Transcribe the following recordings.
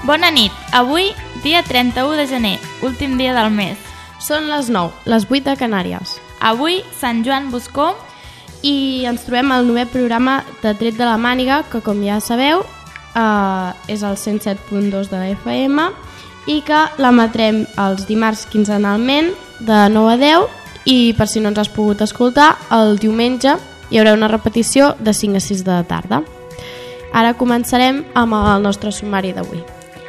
Bona nit, avui dia 31 de gener, últim dia del mes. Són les 9, les 8 de Canàries. Avui Sant Joan Boscó I ens trobem al 9è programa de Tret de la Màniga, que com ja sabeu és el 107.2 de la FM i que l'emetrem els dimarts quinzenalment de 9 a 10 i per si no ens has pogut escoltar, el diumenge hi haurà una repetició de 5 a 6 de la tarda. Ara començarem amb el nostre sumari d'avui.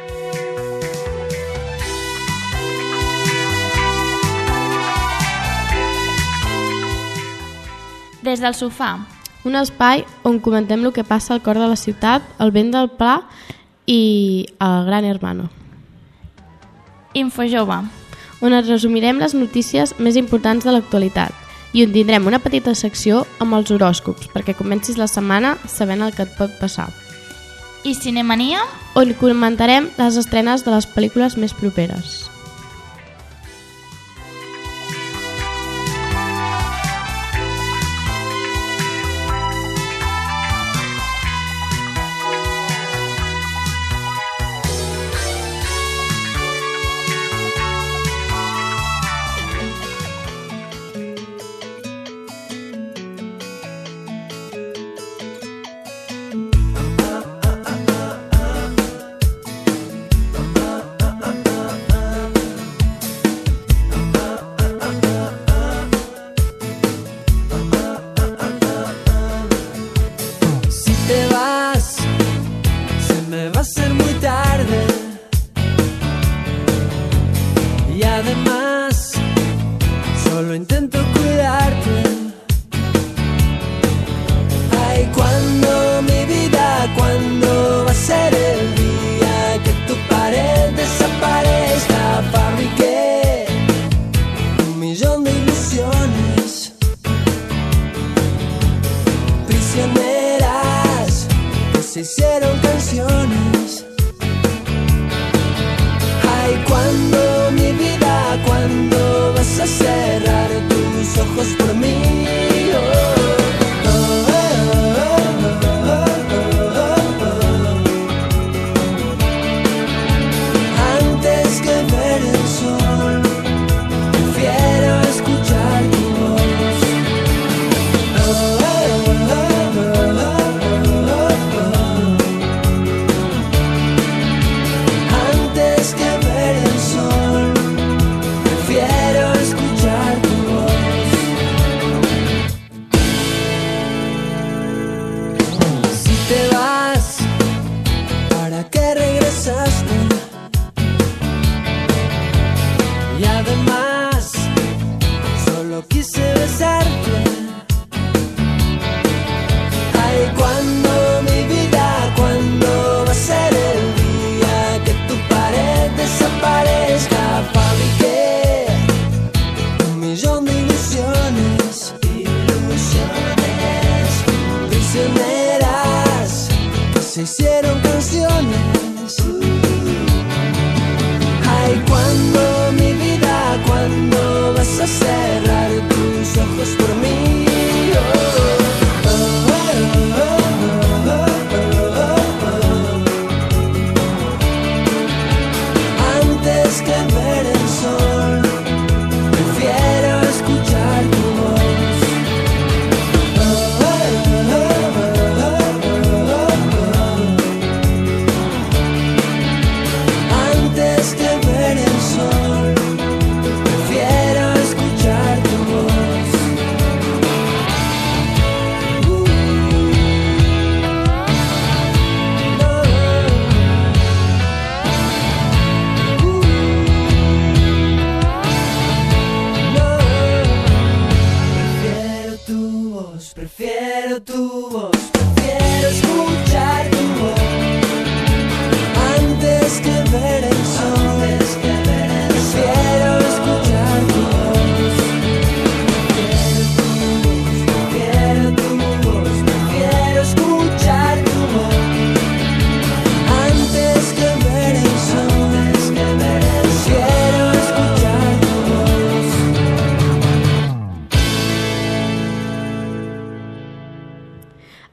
Des del sofà. Un espai on comentem el que passa al cor de la ciutat, al vent del Pla i al Gran Hermano. Infojove. On et resumirem les notícies més importants de l'actualitat i on tindrem una petita secció amb els horòscops perquè comencis la setmana sabent el que et pot passar. I Cinemania? On comentarem les estrenes de les pel·lícules més properes.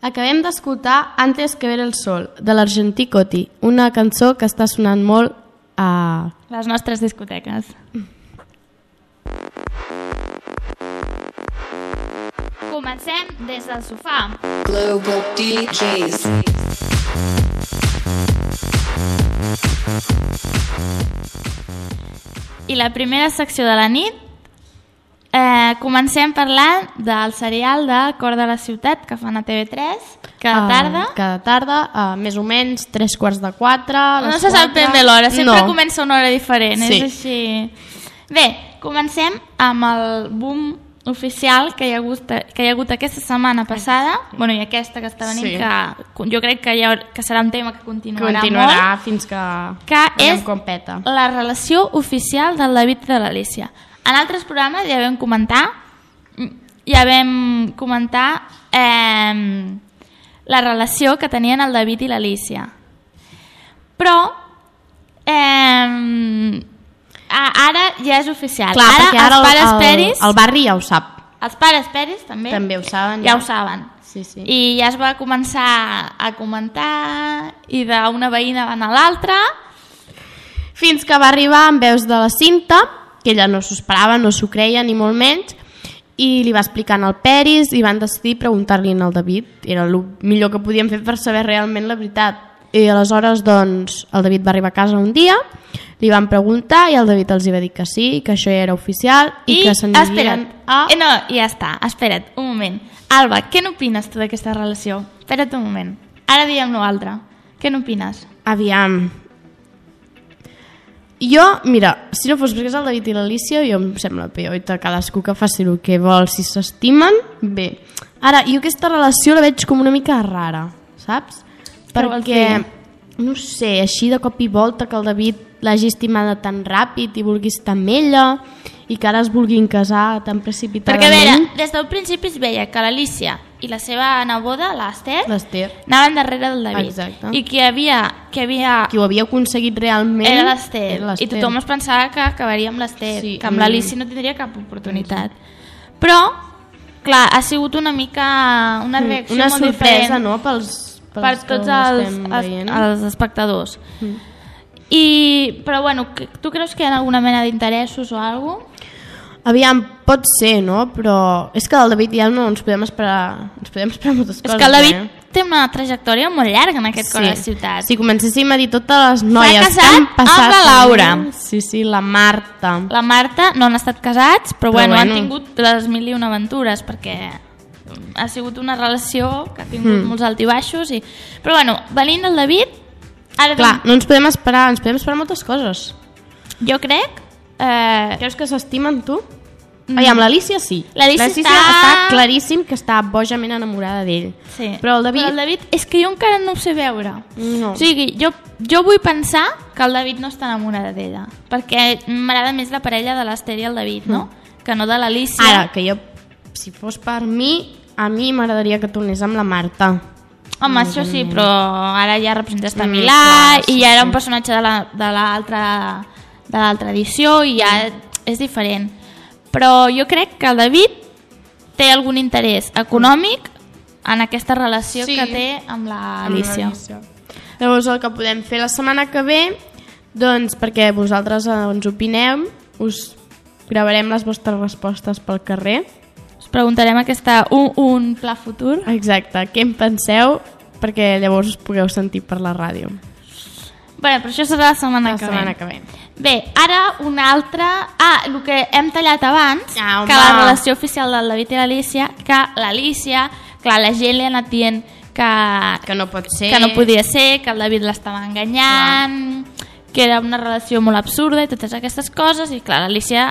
Acabem d'escoltar Antes que ver el sol, de l'argentí Coti, una cançó que està sonant molt a les nostres discoteques. Comencem des del sofà. Global DJs. I la primera secció de la nit, comencem parlant del serial de Cor de la ciutat que fan a TV3 cada tarda. Cada tarda, més o menys 3:45. No se sap ben bé l'hora, sempre comença una hora diferent, sí. És així. Bé, comencem amb el boom oficial que hi ha hagut aquesta setmana passada, bueno, i aquesta que està venint, sí. Que jo crec que serà un tema que continuarà molt, fins que és competa. La relació oficial del David i de l'Alícia. En altres programes ja vam comentar la relació que tenien el David i l'Alícia, però ara ja és oficial. Clar, ara els pares Peris, el barri ja ho sap. Els pares Peris també ho saben. Ja ho saben. Sí, sí. I ja es va començar a comentar i d'una veïna van a l'altra. Fins que va arribar amb veus de la Cinta, que ella no s'ho esperava, no s'ho creia ni molt menys, i li va explicant al Peris i van decidir preguntar-li al David. Era el millor que podíem fer per saber realment la veritat. I aleshores doncs, el David va arribar a casa un dia, li van preguntar i el David els va dir que sí, que això ja era oficial i que s'anirien a... No, ja està, espera't un moment. Alba, què n'opines tu d'aquesta relació? Espera't un moment, ara diem l'altre. Què n'opines? Aviam. Jo, mira, si no fos perquè és el David i l'Alícia, jo em sembla peor, i cadascú que faci el que vol, si s'estimen, bé. Ara, jo aquesta relació la veig com una mica rara, saps? Perquè, no sé, així de cop i volta que el David l'hagi estimada tan ràpid i vulgui estar amb ella i que ara es vulguin casar tan precipitadament. Perquè, a veure, des del principi es veia que l'Alícia i la seva neboda, l'Ester, anaven darrere del David. Exacte. I qui ho havia aconseguit realment era l'Ester. I tothom es pensava que acabaria amb l'Ester, sí, que amb l'Alícia no tindria cap oportunitat. Però, clar, ha sigut una mica una reacció molt diferent. Una sorpresa, no?, per tots els espectadors. Però bueno, tu creus que hi ha alguna mena d'interessos o alguna cosa? Aviam, pot ser, no? Però és que del David ja no ens podem esperar moltes coses. És que el David té una trajectòria molt llarga en aquest cor de la ciutat. Si comencéssim a dir totes les noies que han passat... S'ha casat amb la Laura. Sí, la Marta. La Marta no han estat casats, però bueno, han tingut les 1001 aventures, perquè ha sigut una relació que ha tingut molts altibaixos. Però bueno, venint del David... Clar, no ens podem esperar moltes coses. Jo crec... Creus que s'estimen, tu? Amb l'Alícia sí. L'Alícia està claríssim que està bojament enamorada d'ell. Sí. Però el David és que jo encara no ho sé veure. No. O sigui, jo vull pensar que el David no està enamorada d'ella, perquè m'agrada més la parella de l'Ester i el David, no? Que no de l'Alícia. Ara, que jo, si fos per mi, a mi m'agradaria que tornés amb la Marta. Home, això sí, però ara ja representa estar a Milà i ja era un personatge de l'altra edició i ja és diferent. Però jo crec que el David té algun interès econòmic en aquesta relació que té amb l'Alícia. Llavors el que podem fer la setmana que ve, doncs perquè vosaltres ens opineu, us gravarem les vostres respostes pel carrer. Us preguntarem un pla futur. Exacte, què en penseu, perquè llavors us pugueu sentir per la ràdio. Bé, però això serà la setmana que ve. Bé, ara una altra... el que hem tallat abans, que la relació oficial del David i l'Alícia, que l'Alícia, clar, la gent li ha anat dient que no pot ser, que no podia ser, que el David l'estava enganyant, que era una relació molt absurda i totes aquestes coses, i clar, l'Alícia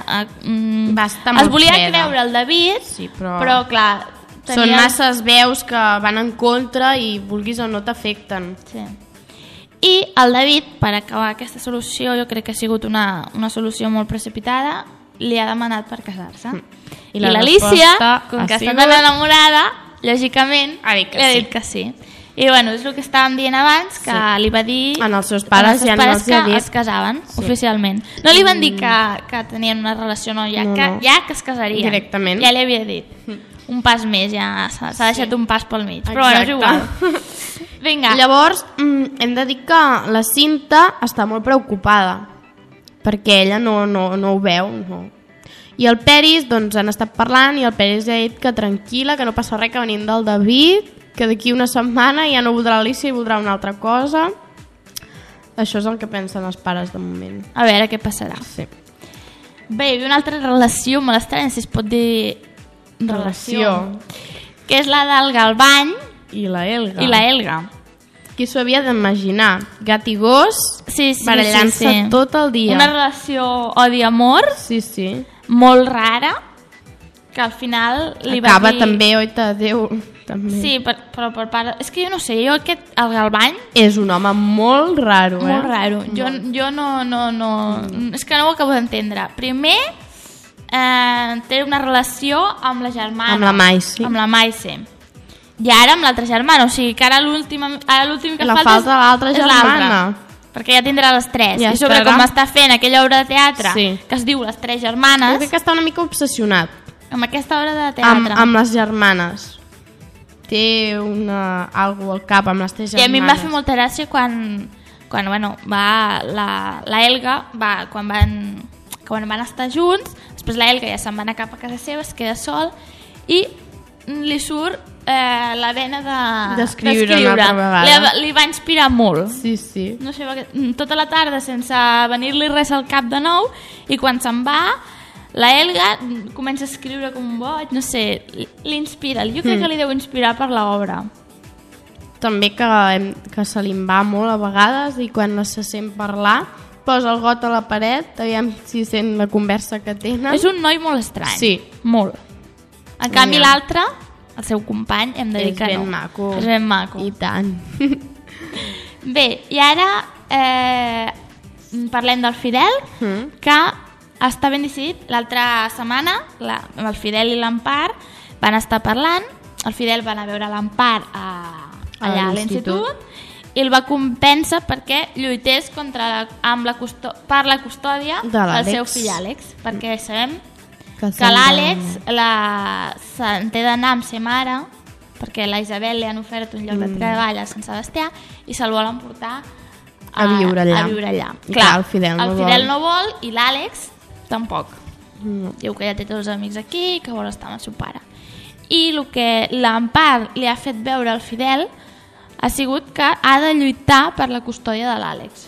es volia creure el David, però clar... Són masses veus que van en contra i vulguis o no t'afecten. Sí. I el David, per acabar aquesta solució, jo crec que ha sigut una solució molt precipitada, li ha demanat per casar-se. I l'Alícia, com que està tan enamorada, lògicament, li ha dit que sí. I bueno, és el que estàvem dient abans, que li va dir als seus pares ja no els ha dit que es casaven oficialment. No li van dir que tenien una relació, ja que es casarien. Directament. Ja li havia dit. un pas més, ja s'ha deixat un pas pel mig. Però bueno, és igual. Vinga. Llavors, hem de dir que la Cinta està molt preocupada, perquè ella no ho veu, no. I el Peris, doncs, han estat parlant i el Peris ha dit que tranquil·la, que no passa res, que venint del David, que d'aquí una setmana ja no voldrà l'Alícia i voldrà una altra cosa. Això és el que pensen els pares de moment. A veure què passarà. Sí. Bé, hi havia una altra relació molt estranya, si es pot dir relació, que és la del Galvany i la Elga. Qui s'ho havia d'imaginar? Gat i gos barallant-se tot el dia. Una relació odi-amor molt rara, que al final li acaba va dir... també, oita, Déu, també. Sí, però per part... És que jo no sé, el Galvany... És un home molt raro, Molt raro. Jo no... És que no ho acabo d'entendre. Primer, té una relació amb la germana. Amb la Maice. I ara amb l'altra germana, o sigui que ara l'últim que falta l'altra germana. Perquè ja tindrà les 3. I sobre com està fent aquella obra de teatre que es diu Les 3 germanes... Jo crec que està una mica obsessionat. Amb aquesta obra de teatre. Amb les germanes. Té algo al cap amb les 3 germanes. I a mi em va fer molta gràcia quan va la Elga, quan van estar junts, després la Elga ja se'n va anar cap a casa seva, es queda sol i li surt la vena d'escriure una altra vegada. Li va inspirar molt. Sí. No sé, tota la tarda sense venir-li res al cap de nou, i quan se'n va la Elga comença a escriure com un boig, no sé, l'inspira. Jo crec que li deu inspirar per l'obra. També que se li en va molt a vegades, i quan se sent parlar posa el got a la paret, aviam si sent la conversa que tenen. És un noi molt estrany. Sí. Molt. En canvi l'altre, el seu company, hem de dir que no. És ben maco. I tant. Bé, i ara parlem del Fidel, que està ben decidit. L'altra setmana, el Fidel i l'Empar van estar parlant. El Fidel va anar a veure l'Empar allà a l'institut i el va convèncer perquè lluités per la custòdia del seu fill Àlex, perquè sabem que l'Àlex se'n té d'anar amb sa mare, perquè la Isabel li han ofert un lloc de treball a Sant Sebastià i se'l volen portar a viure allà. Clar, el Fidel no vol i l'Àlex tampoc. Diu que ja té tots els amics aquí, que vol estar amb el seu pare. I el que l'Empar li ha fet veure al Fidel ha sigut que ha de lluitar per la custòdia de l'Àlex.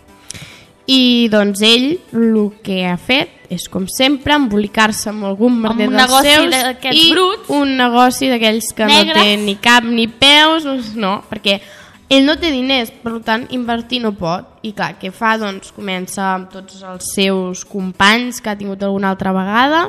I doncs ell el que ha fet és, com sempre, embolicar-se amb algun merder dels seus i bruts, un negoci d'aquells que negres, no té ni cap ni peus, no, perquè ell no té diners, per tant invertir no pot. I clar, què fa? Doncs comença amb tots els seus companys que ha tingut alguna altra vegada,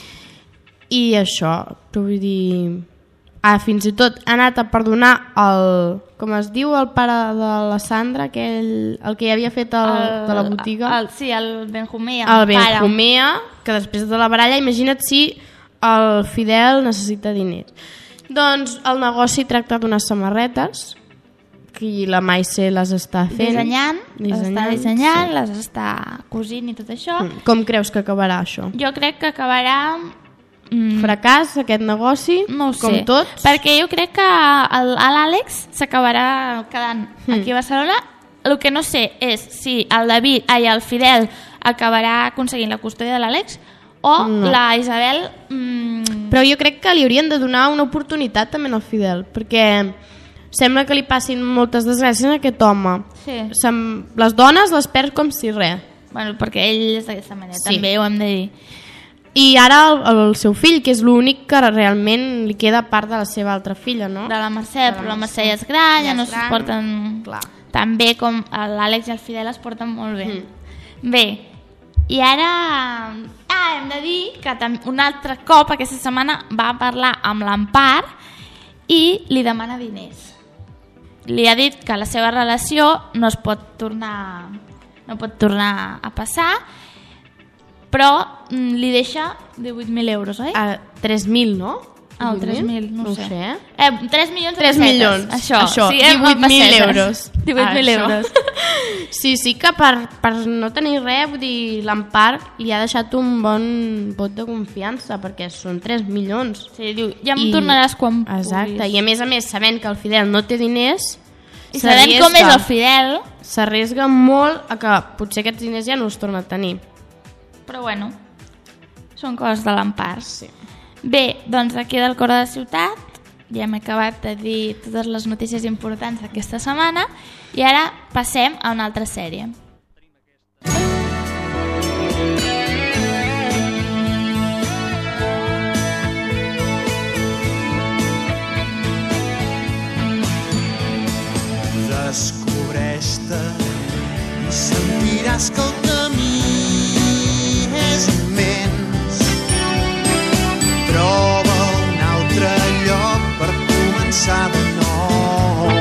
i això, vull dir, fins i tot ha anat a perdonar com es diu, el pare de la Sandra, el que ja havia fet de la botiga. Sí, el Benjumea. El Benjumea, que després de la baralla, imagina't si el Fidel necessita diners. Doncs el negoci tracta d'unes samarretes, que la Maice les està fent. Dissenyant, les està cosint i tot això. Com creus que acabarà això? Jo crec que acabarà... fracàs aquest negoci, no ho sé, com tots, perquè jo crec que l'Àlex s'acabarà quedant aquí a Barcelona. El que no sé és si el Fidel acabarà aconseguint la custòdia de l'Àlex o la Isabel... Però jo crec que li haurien de donar una oportunitat també al Fidel, perquè sembla que li passin moltes desgràcies a aquest home. Les dones les perd com si res. Bueno, perquè ell és d'aquesta manera, també ho hem de dir. I ara el seu fill, que és l'únic que realment li queda part de la seva altra filla, no? De la Mercè, però la Mercè ja és gran, ja no es porten tan bé com l'Àlex i el Fidel es porten molt bé. Bé, i ara hem de dir que un altre cop aquesta setmana va parlar amb l'Empar i li demana diners. Li ha dit que la seva relació no pot tornar a passar, però li deixa 18.000 euros, oi? 3.000, no? 3.000, no sé. 3 milions de pessetes. Això, 18.000 euros. 18.000 euros. Sí, que per no tenir res, vull dir, l'Empar li ha deixat un bon vot de confiança, perquè són 3 milions. Sí, diu, ja em tornaràs quan puguis. Exacte, i a més, sabent que el Fidel no té diners... I sabent com és el Fidel... S'arriesga molt a que potser aquests diners ja no els torna a tenir. Però bueno, són coses de l'Empar. Sí. Bé, doncs aquí del Cor de la Ciutat ja hem acabat de dir totes les notícies importants d'aquesta setmana i ara passem a una altra sèrie. Descobreix-te i sentiràs que el camí és immens. Troba un altre lloc per començar de nou.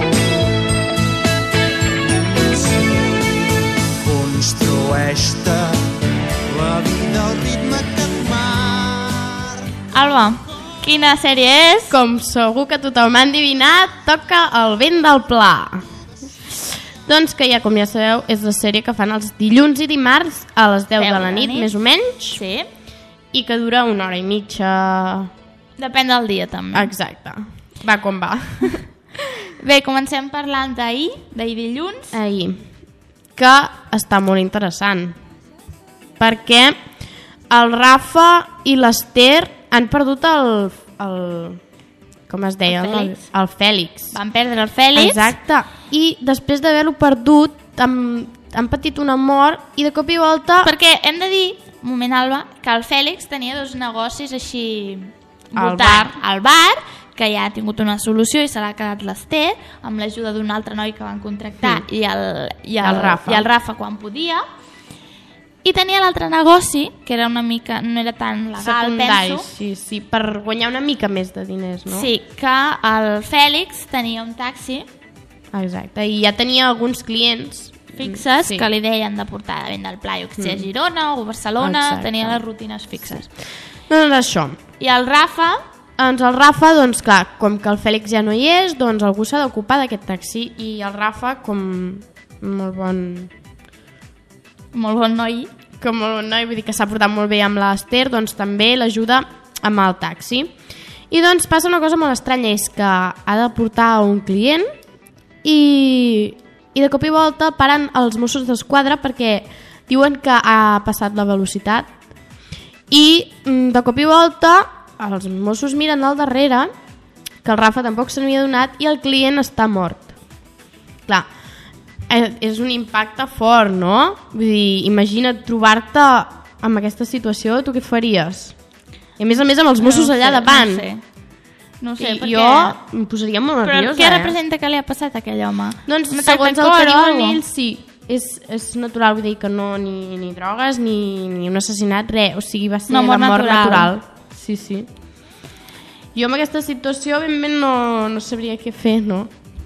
Construeix-te la vida al ritme que et marca. Alba, quina sèrie és? Com segur que tothom ha endivinat, toca El vent del pla. Doncs que com ja sabeu, és la sèrie que fan els dilluns i dimarts a les 10 de la nit, més o menys. Sí. I que dura 1 hora i mitja. Depèn del dia, també. Exacte. Va com va. Bé, comencem parlant d'ahir dilluns. Ahir. Que està molt interessant. Perquè el Rafa i l'Ester han perdut el com es deia? El Fèlix. Van perdre el Fèlix. Exacte. I després d'haver-lo perdut han patit una mort i de cop i volta... Perquè hem de dir, un moment, Alba, que el Fèlix tenia 2 negocis així... Al bar, que ja ha tingut una solució i se l'ha quedat l'Ester, amb l'ajuda d'un altre noi que van contractar i el Rafa quan podia. I tenia l'altre negoci, que era una mica, no era tan legal, secundari, penso. Sí, per guanyar una mica més de diners, no? Sí, que el Fèlix tenia un taxi. Exacte, i ja tenia alguns clients fixes que li deien de portar de vent del Pla, jo que sé, a Girona o a Barcelona. Exacte. Tenia les rutines fixes. Doncs això. I el Rafa... doncs clar, com que el Fèlix ja no hi és, doncs algú s'ha d'ocupar d'aquest taxi i el Rafa, com molt bon noi, vull dir que s'ha portat molt bé amb l'Ester, doncs també l'ajuda amb el taxi. I doncs passa una cosa molt estranya, és que ha de portar un client i de cop i volta paren els Mossos d'Esquadra perquè diuen que ha passat la velocitat i de cop i volta els Mossos miren al darrere, que el Rafa tampoc se n'havia donat, i el client està mort. Clar, és un impacte fort, no? Vull dir, imagina't trobar-te en aquesta situació, tu què faries? I a més amb els Mossos allà davant. No sé, perquè... Jo em posaria molt nerviosa. Però què representa que li ha passat a aquell home? Doncs segons el que diuen ells, sí. És natural, vull dir que no ni drogues, ni un assassinat, res. O sigui, va ser la mort natural. Sí. Jo en aquesta situació ben no sabria què fer, no?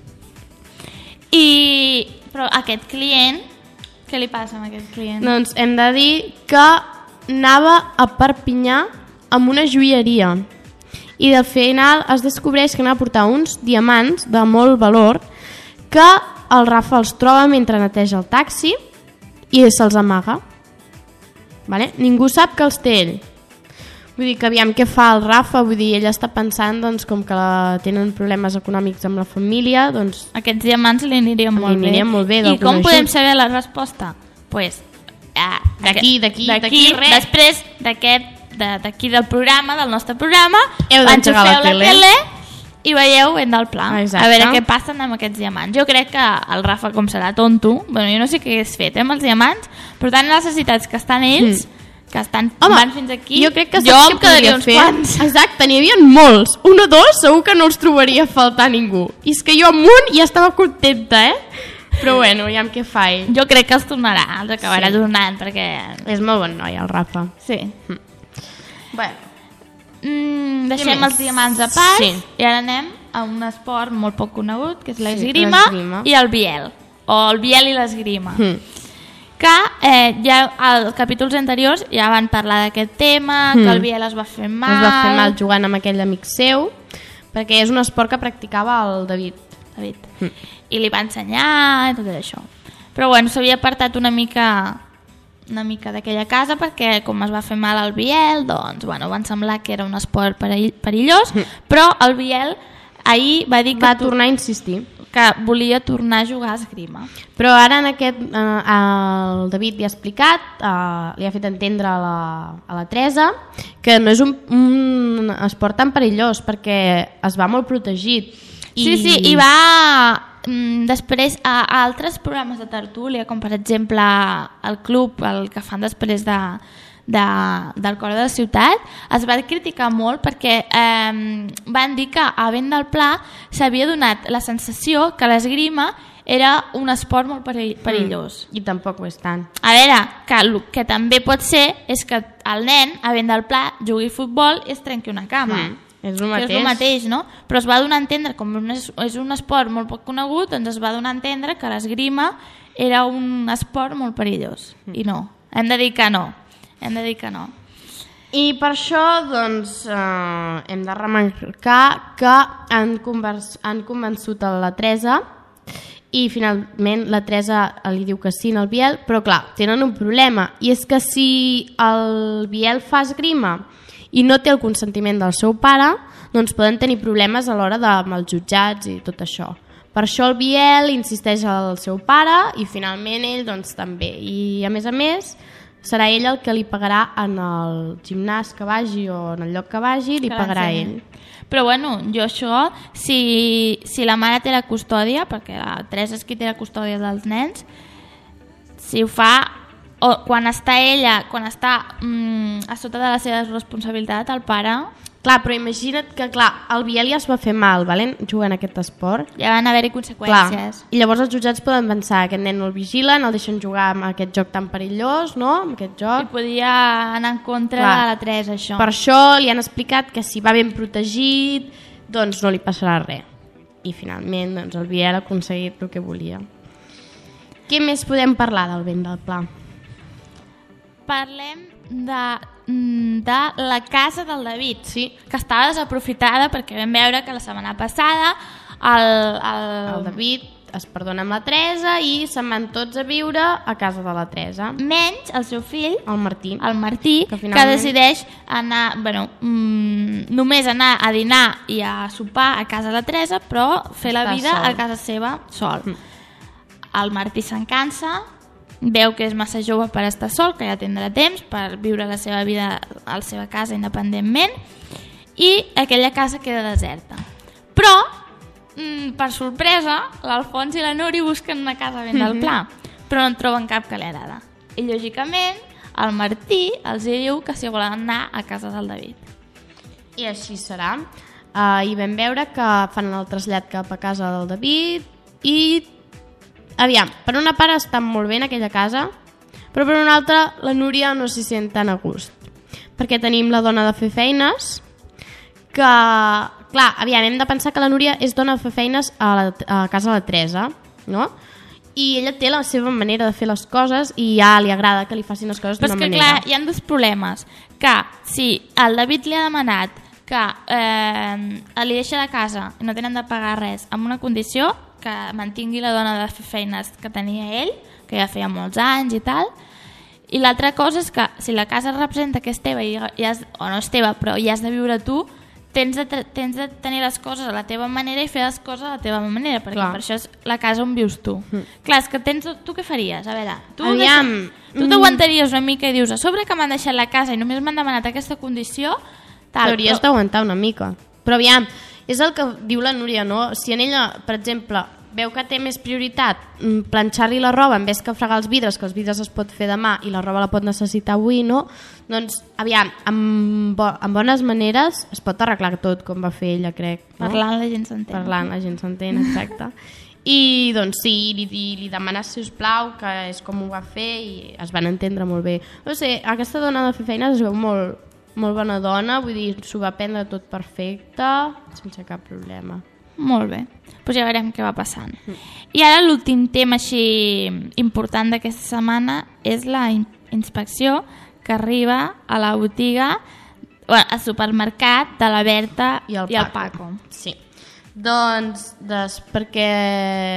Però aquest client, què li passa amb aquest client? Doncs hem de dir que anava a Perpinyà amb una joieria i de final es descobreix que anava a portar uns diamants de molt valor que el Rafa els troba mentre neteja el taxi i se'ls amaga. Vale? Ningú sap que els té ell. Vull dir que aviam què fa el Rafa, vull dir, ell està pensant doncs, com que tenen problemes econòmics amb la família, doncs... Aquests diamants li anirien molt bé. I com podem saber la resposta? Pues, d'aquí res. Després d'aquí del programa, del nostre programa, enxufeu la tele i veieu Vent del Pla. Exacte. A veure què passen amb aquests diamants. Jo crec que el Rafa, com serà tonto, bueno, jo no sé què hagués fet amb els diamants, però tant necessitats que estan ells... que van fins aquí, jo crec que em quedaria uns quants. Exacte, n'hi havia molts. 1 o 2 segur que no els trobaria a faltar ningú. I és que jo amb un ja estava contenta, Però bueno, ja amb què fa ell. Jo crec que els tornarà, els acabarà tornant, perquè... És molt bon noi, el Rafa. Sí. Bueno. Deixem els diamants a part i ara anem a un esport molt poc conegut, que és l'esgrima i el biel. O el biel i l'esgrima. Que ja als capítols anteriors ja van parlar d'aquest tema, que el biel es va fer mal. Es va fer mal jugant amb aquell amic seu, perquè és un esport que practicava el David. I li va ensenyar i tot això. Però bueno, s'havia apartat una mica d'aquella casa perquè com es va fer mal al Biel, doncs bueno, van semblar que era un esport perillós, però el Biel ahir va dir que va tornar a insistir que volia tornar a jugar a esgrima. Però ara en aquest el David li ha explicat, li ha fet entendre a la Teresa que no és un esport tan perillós perquè es va molt protegit. Sí, i va després a altres programes de tertúlia, com per exemple el club, el que fan després del cor de la ciutat, es va criticar molt perquè van dir que a Vent del Pla s'havia donat la sensació que l'esgrima era un esport molt perillós. I tampoc ho és tant. A veure, que el que també pot ser és que el nen a Vent del Pla jugui a futbol i es trenqui una cama. És el mateix, no? Però es va donar a entendre, com és un esport molt poc conegut, doncs es va donar a entendre que l'esgrima era un esport molt perillós. I no, hem de dir que no. I per això doncs, hem de remarcar que han convençut a la Teresa i finalment la Teresa li diu que sí al Biel, però clar, tenen un problema, i és que si el Biel fa esgrima i no té el consentiment del seu pare, doncs poden tenir problemes a l'hora amb els jutjats i tot això. Per això el Biel insisteix al seu pare i finalment ell doncs, també. I a més, serà ell el que li pagarà en el gimnàs que vagi o en el lloc que vagi, li pagarà ell. Però bueno, jo això, si la mare té la custòdia, perquè la Teresa és qui té la custòdia dels nens, si ho fa... o quan està ella, quan està a sota de la seva responsabilitat, el pare... Clar, però imagina't que el Biel ja es va fer mal jugant a aquest esport. Ja van haver-hi conseqüències. Clar. I llavors els jutjats poden pensar que aquest nen no el vigilen, el deixen jugar amb aquest joc tan perillós, no? Amb aquest joc. I podia anar en contra de la Teresa, això. Per això li han explicat que si va ben protegit, doncs no li passarà res. I finalment doncs, el Biel ha aconseguit el que volia. Què més podem parlar del Vent del Pla? Parlem de la casa del David, sí, que estava desaprofitada perquè vam veure que la setmana passada el David es perdona amb la Teresa i se'n van tots a viure a casa de la Teresa. Menys el seu fill, el Martí, que decideix anar, només anar a dinar i a sopar a casa de la Teresa, però fer la vida a casa seva sol. El Martí se'n cansa, veu que és massa jove per estar sol, que ja tindrà temps per viure la seva vida a la seva casa independentment, i aquella casa queda deserta. Però, per sorpresa, l'Alfons i la Núria busquen una casa a Vent del Pla, però no en troben cap que li agrada. I, lògicament, el Martí els diu que si volen anar a casa del David. I així serà. I vam veure que fan el trasllat cap a casa del David i... Aviam, per una part estan molt bé en aquella casa, però per una altra la Núria no s'hi sent tan a gust. Perquè tenim la dona de fer feines, que, clar, hem de pensar que la Núria és dona de fer feines a casa de la Teresa, no? I ella té la seva manera de fer les coses i ja li agrada que li facin les coses d'una manera. Però és que, clar, hi ha dos problemes. Que si el David li ha demanat que li deixa la casa i no tenen de pagar res amb una condició, que mantingui la dona de fer feines que tenia ell, que ja feia molts anys i tal, i l'altra cosa és que si la casa representa que és teva o no és teva, però hi has de viure tu, tens de tenir les coses a la teva manera i fer les coses a la teva manera, perquè per això és la casa on vius tu. Clar, és que tu què faries? A veure, tu t'aguantaries una mica i dius, a sobre que m'han deixat la casa i només m'han demanat aquesta condició, t'hauries d'aguantar una mica. Però aviam, és el que diu la Núria, no? Si en ella, per exemple, veu que té més prioritat planxar-li la roba en vez que fregar els vidres, que els vidres es pot fer demà i la roba la pot necessitar avui, no? Doncs, aviam, amb bones maneres es pot arreglar tot, com va fer ella, crec. No? Parlant la gent s'entén. Parlant la gent s'entén, exacte. I doncs sí, li demanes, sisplau, que és com ho va fer i es van entendre molt bé. No sé, aquesta dona de fer feines es veu molt bona dona, vull dir, s'ho va prendre tot perfecte, sense cap problema. Molt bé, doncs ja veurem què va passant. I ara l'últim tema així important d'aquesta setmana és la inspecció que arriba a la botiga, al supermercat de la Berta i el Paco. Sí, doncs perquè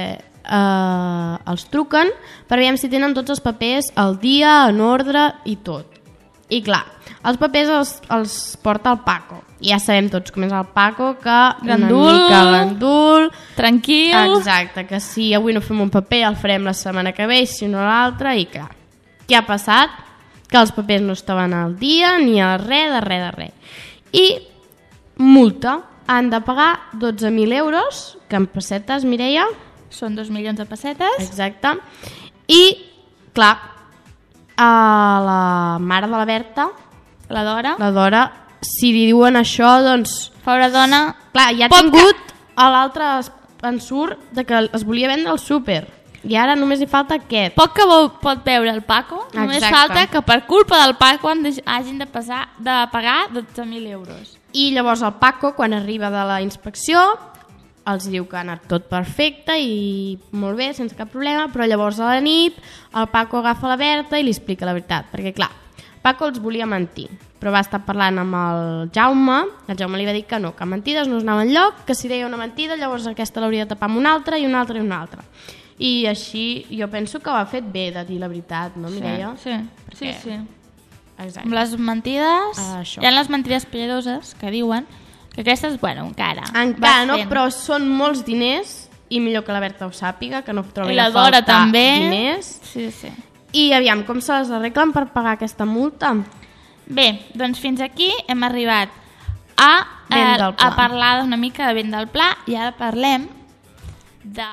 els truquen per veure si tenen tots els papers al dia, en ordre i tot. I clar, els papers els porta el Paco. Ja sabem tots com és el Paco, que gandul, una mica gandul, tranquil. Exacte, que si avui no fem un paper el farem la setmana que ve, si no l'altra, i clar. Què ha passat? Que els papers no estaven al dia, ni a res, de res. I multa. Han de pagar 12.000 euros, que en pessetes, Mireia? Són 2 milions de pessetes. Exacte. I, clar, a la mare de la Berta, la Dora, si li diuen això, doncs... Pobra dona... Clar, ja ha tingut a l'altre ensurt de que es volia vendre al súper. I ara només hi falta aquest. Poc que pot veure el Paco, només falta que per culpa del Paco hagin de pagar 12.000 euros. I llavors el Paco, quan arriba de la inspecció, els diu que ha anat tot perfecte i molt bé, sense cap problema, però llavors a la nit el Paco agafa la Berta i li explica la veritat, perquè clar, Paco els volia mentir, però va estar parlant amb el Jaume li va dir que no, que mentides no es anava enlloc, que si deia una mentida llavors aquesta l'hauria de tapar amb una altra i una altra i una altra. I així jo penso que ho ha fet bé de dir la veritat, no, Mireia? Sí. Exacte. Amb les mentides, hi ha les mentides piadoses que diuen que aquestes, bueno, encara no, però són molts diners i millor que la Berta ho sàpiga, que no trobi la Dora també diners. Sí. I aviam, com se les arreglen per pagar aquesta multa? Bé, doncs fins aquí hem arribat a parlar una mica de Vent del Pla i ara parlem de...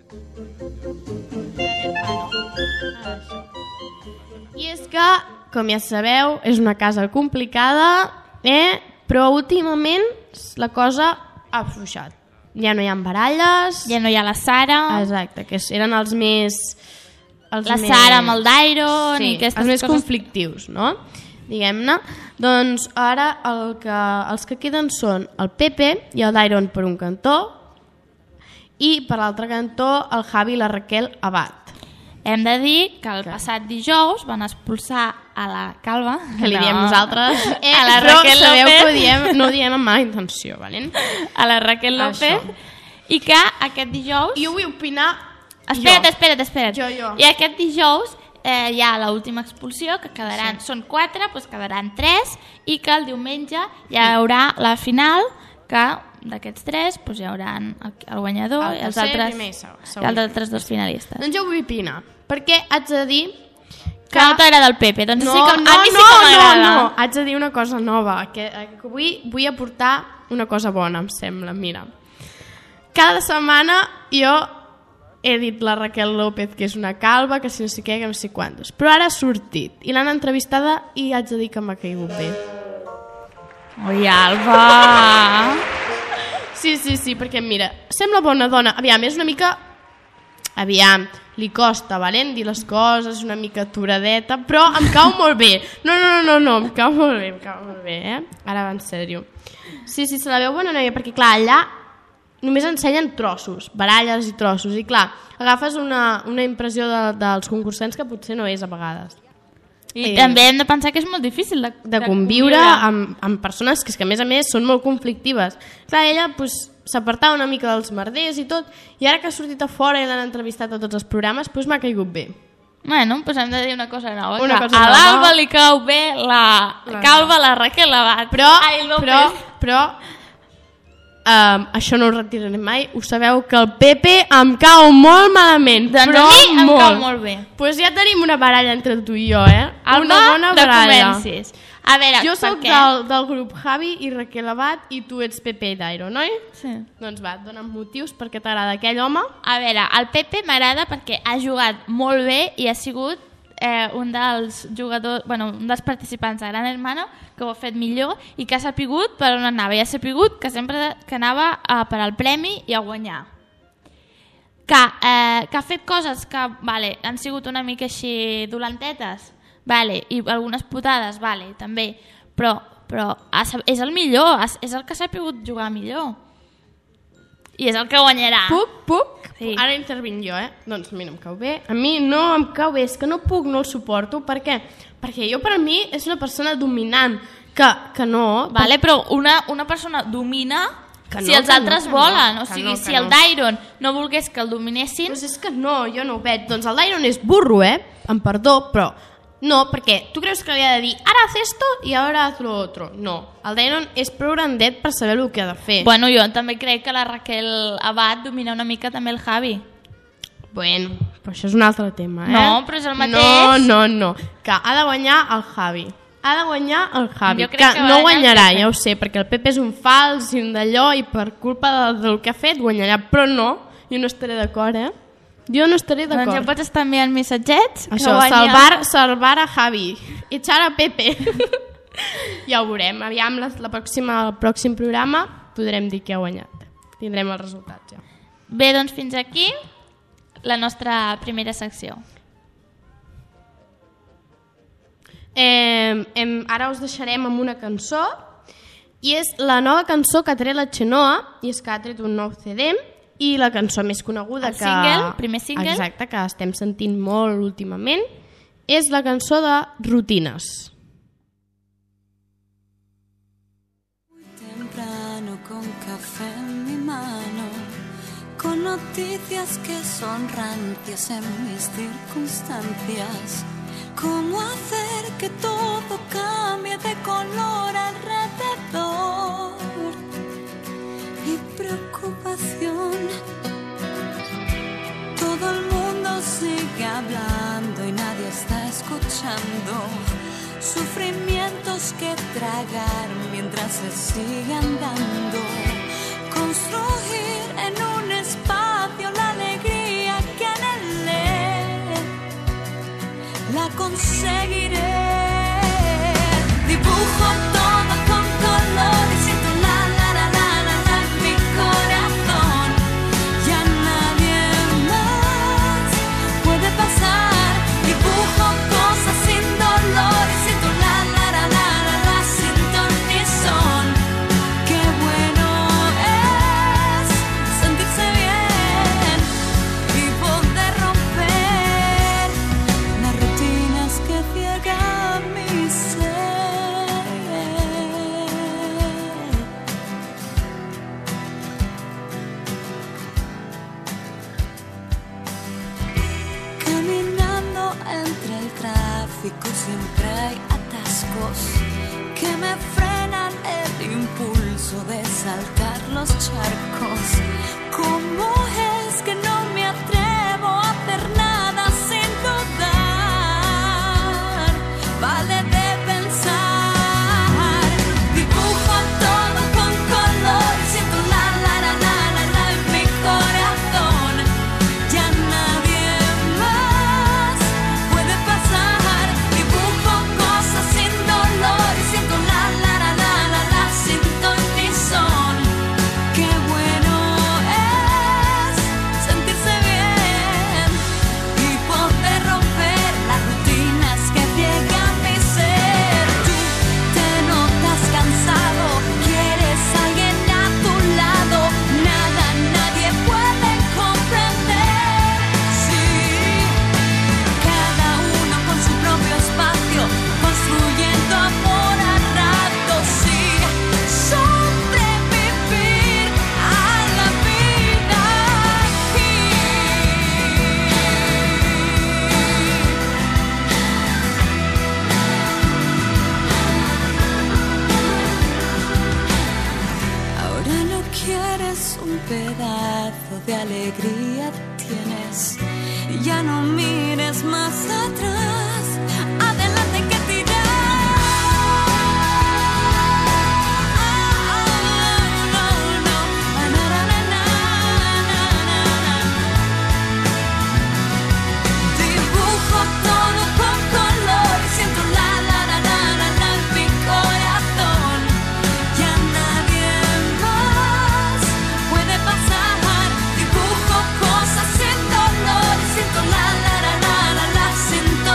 I és que, com ja sabeu, és una casa complicada, però últimament la cosa ha afluixat. Ja no hi ha baralles... Ja no hi ha la Sara... Exacte, que eren els més... Sara amb el Dairon... Sí, els més conflictius, no? Diguem-ne. Doncs ara els que queden són el Pepe i el Dairon per un cantó i per l'altre cantó el Javi i la Raquel Abad. Hem de dir que el passat dijous van expulsar a la Calva, que li diem nosaltres, a la Raquel sabeu López, que no ho diem amb mala intenció, valent? A la Raquel López, i que aquest dijous... Jo vull opinar... Espera't. Jo. I aquest dijous hi ha l'última expulsió, que quedaran, són 4, doncs quedaran 3, i que el diumenge hi haurà la final, que d'aquests 3 doncs hi haurà el guanyador i els altres 2 finalistes. Doncs jo vull opinar, perquè haig de dir que no t'agrada el Pepe, doncs a mi sí que m'agrada. No, haig de dir una cosa nova, que vull aportar una cosa bona, em sembla. Mira, cada setmana jo he dit la Raquel López que és una calva, que si no sé què, que no sé quantos, però ara ha sortit i l'han entrevistada i haig de dir que m'ha caigut bé. Ui, Alba! Sí, perquè mira, sembla bona dona. Aviam, és una mica... Aviam, li costa, valent, dir les coses, una mica aturadeta, però em cau molt bé. No, em cau molt bé, Ara va en sèrio. Sí, se la veu bona noia, perquè clar, allà només ensenyen trossos, baralles i trossos, i clar, agafes una impressió dels concursants que potser no és a vegades. I també hem de pensar que és molt difícil de conviure amb persones que a més són molt conflictives. Clar, ella s'apartava una mica dels merders i tot, i ara que ha sortit a fora i l'han entrevistat a tots els programes, m'ha caigut bé. Bueno, doncs hem de dir una cosa nova, que a l'Alba li cau bé la calva, la Raquel Abad. Però això no ho retiraré mai. Ho sabeu que el Pepe em cau molt malament, doncs a mi em cau molt bé. Doncs ja tenim una baralla entre tu i jo, una bona baralla. A veure, jo soc del grup Javi i Raquel Abad i tu ets Pepe i Dairo, no? Sí. Doncs va, dona'm motius perquè t'agrada aquell home. A veure, el Pepe m'agrada perquè ha jugat molt bé i ha sigut un dels jugadors, un dels participants de Gran Hermano que ho ha fet millor i que ha sapigut per on anava, i ha sapigut que sempre que anava per al premi i a guanyar. Que ha fet coses que han sigut una mica així dolentetes, i algunes putades, també, però és el millor, és el que ha sapigut jugar millor. I és el que guanyarà. Puc? Sí. Ara intervinc jo, Doncs a mi no em cau bé. A mi no em cau bé, és que no puc, no el suporto. Per què? Perquè jo, per mi, és una persona dominant, que no... Però una persona domina si els altres volen, o sigui, si el Dairon no volgués que el dominessin... Doncs és que no, jo no ho veig. Doncs el Dairon és burro, amb perdó, però no, perquè tu creus que li ha de dir ara haz esto i ara haz lo otro. No, el Dairon és prou grandet per saber el que ha de fer. Bueno, jo també crec que la Raquel Abad domina una mica també el Javi. Bueno, però això és un altre tema, No, però és el mateix. No, que ha de guanyar el Javi. Ha de guanyar el Javi, que no guanyarà, ja ho sé, perquè el Pepe és un fals i un d'allò i per culpa del que ha fet guanyarà, però no, jo no estaré d'acord, Jo no estaré d'acord. Doncs ja pots estar enviant missatgets. Això, salvar a Javi, echar a Pepe. Ja ho veurem, aviam el pròxim programa podrem dir que ha guanyat. Tindrem els resultats ja. Bé, doncs fins aquí la nostra primera secció. Ara us deixarem amb una cançó i és la nova cançó que ha tret la Xenoa, i és que ha tret un nou CD i la cançó més coneguda primer single, exacte, que estem sentint molt últimament, és la cançó de Rutines. Muy temprano con café en mi mano, con noticias que son rancias en mis circunstancias. ¿Cómo hacer que todo cambie de color alrededor? Mi preocupación. Todo el mundo sigue hablando y nadie está escuchando. Sufrimientos que tragar mientras se sigue andando. Construir en un espacio la alegría que anhelé. La conseguiré. Dibujo todo con color y siento la la la la la la en mi corazón. Ya nadie más puede pasar. Dibujo cosas sin dolor y siento la la la la la la sin ton ni son. Qué bueno es sentirse bien y poder romper las rutinas que ciegan mi ser. Caminando entre el tráfico siempre hay atascos que me frenan el impulso de saltar los charcos. ¿Cómo es que no me atrevo a hacer nada sin dudar? Vale de pensar. Dibujo todo con color y siento la la la la la la en mi corazón. Ya nadie más puede pasar. Dibujo cosas sin dolor y siento la la la la la la sin ton ni son. Qué bueno es sentirse bien y poder romper las rutinas que ciegan mi ser. Tú te notas cansado, quieres a alguien a tu lado. Nada, nadie puede comprender. Sí, cada uno con su propio espacio, construyendo amor a ratos. Sí, sobrevivir a la vida aquí. Ahora no quieres un pedazo de alegría, tienes. Ya no mires más atrás, adelante que tirar. No, no, na, na, na, na, na, na, na. Dibujo todo con color y siento la la la la la la en mi corazón. Ya nadie más puede pasar. Dibujo cosas sin dolor y siento la la la la la la sin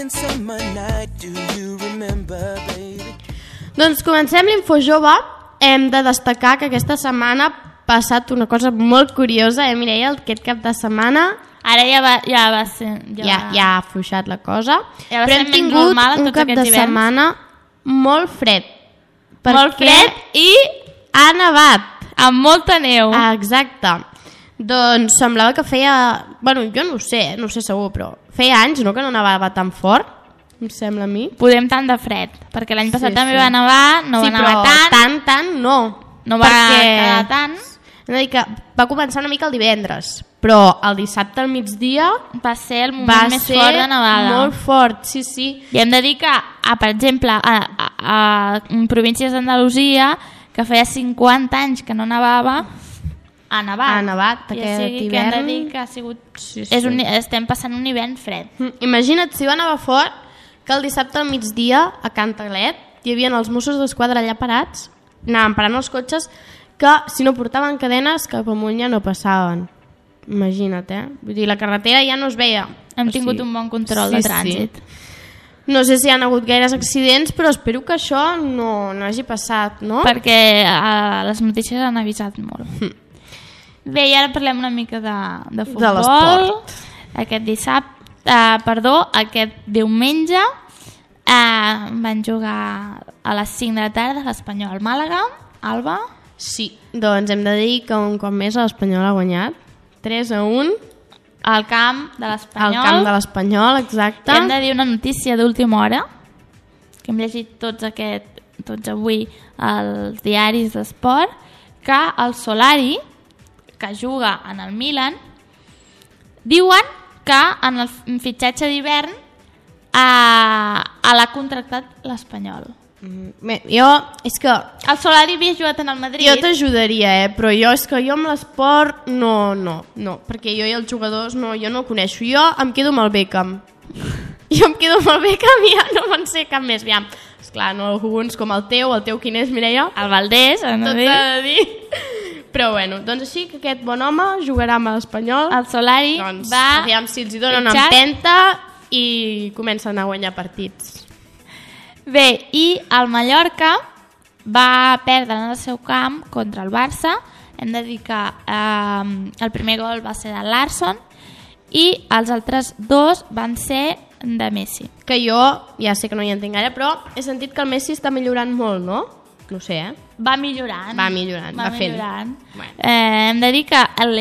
second summer night, do you remember, baby? Doncs comencem l'Info Jove. Hem de destacar que aquesta setmana ha passat una cosa molt curiosa, Mireia, aquest cap de setmana. Ara ja va ser... Ja ha afluixat la cosa. Ja va però ser hem menys tingut normal un tots cap aquests de hiverns. setmana molt fred. Molt fred i ha nevat. amb molta neu. Exacte. Doncs semblava que feia... Bueno, jo no ho sé segur, però feia anys que no nevava tan fort, em sembla a mi. Podem tant de fred, perquè l'any passat també va nevar, no va sí, nevar però tant no. No va quedar tant. Hem de dir que va començar una mica el divendres, però el dissabte al migdia Va ser el moment més fort de nevada. molt fort, sí. I hem de dir que, per exemple, a províncies d'Andalusia, que feia 50 anys que no nevava, ha nevat. Ha nevat I aquest sigui hivern. que hem de dir que ha sigut... Sí. Estem passant un hivern fred. Imagina't si va nevar fort que el dissabte al migdia a Cantalet hi havia els Mossos d'Esquadra allà parats, anaven parant els cotxes que si no portaven cadenes cap amunt ja no passaven. Imagina't, Vull dir, la carretera ja no es veia. Hem tingut un bon control de trànsit. Sí. No sé si hi ha hagut gaires accidents, però espero que això no hagi passat, no? Perquè les notícies han avisat molt. Bé, i ara parlem una mica de futbol. De l'esport. Aquest diumenge van jugar a les 5 de la tarda l'Espanyol Màlaga. Alba? Sí, doncs hem de dir que un cop més l'Espanyol ha guanyat 3-1 al camp de l'Espanyol. Al camp de l'Espanyol, exacte. Hem de dir una notícia d'última hora que hem llegit tots avui als diaris d'esport, que el Solari, que juga en el Milan, diuen que en el fitxatge d'hivern l'ha contractat l'Espanyol. És que el Solari havia jugat en el Madrid. Jo t'ajudaria, però jo amb l'esport no, perquè jo i els jugadors jo no el coneixo. Jo em quedo amb el Beckham. I ja no me'n sé cap més. Esclar, no alguns com el teu quin és, Mireia? El Valdés, tot s'ha de dir. Però bueno, doncs així que aquest bon home jugarà amb l'Espanyol. El Solari va... Aviam si els hi donen una empenta i comencen a guanyar partits. Bé, i el Mallorca va perdre en el seu camp contra el Barça. Hem de dir que el primer gol va ser de Larsson i els altres dos van ser de Messi. Que jo ja sé que no hi entenc gaire, però he sentit que el Messi està millorant molt, no? No sé, Va millorant. Va fent. Bueno. Hem de dir que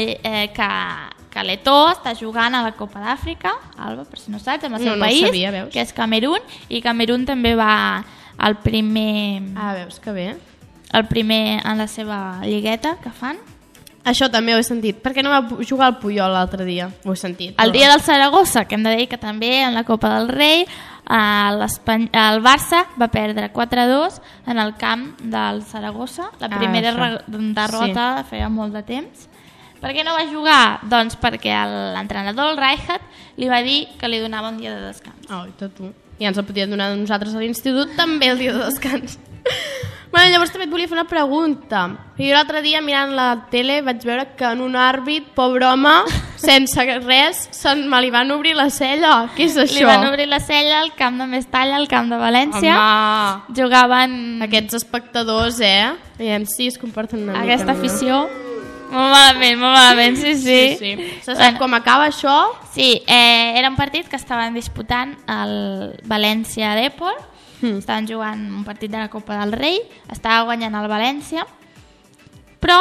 l'Etó està jugant a la Copa d'Àfrica, Alba, per si no saps, amb el seu país, sabia, veus? Que és Camerún, i Camerún també va al primer... veus que bé. El primer en la seva lligueta que fan. Això també ho he sentit. Per què no va jugar el Puyol l'altre dia? Ho he sentit. El dia del Saragossa, que hem de dir que també en la Copa del Rei el Barça va perdre 4-2 en el camp del Saragossa. La primera derrota feia molt de temps. Per què no va jugar? Doncs perquè l'entrenador, el Rijkaard, li va dir que li donava un dia de descans. Tu. I ens el podien donar nosaltres a l'institut també el dia de descans. Bueno, llavors també et volia fer una pregunta. Jo l'altre dia mirant la tele vaig veure que en un àrbit, pobre home, sense res, me li van obrir la cella. Què és això? Li van obrir la cella al camp de Mestalla, al camp de València. Home! Jugaven... Aquests espectadors, Aviam si es comporten una mica. Aquesta afició... Molt malament, sí. Se sap com acaba això? Sí, era un partit que estaven disputant el València-Depor. Estaven jugant un partit de la Copa del Rei, estava guanyant el València, però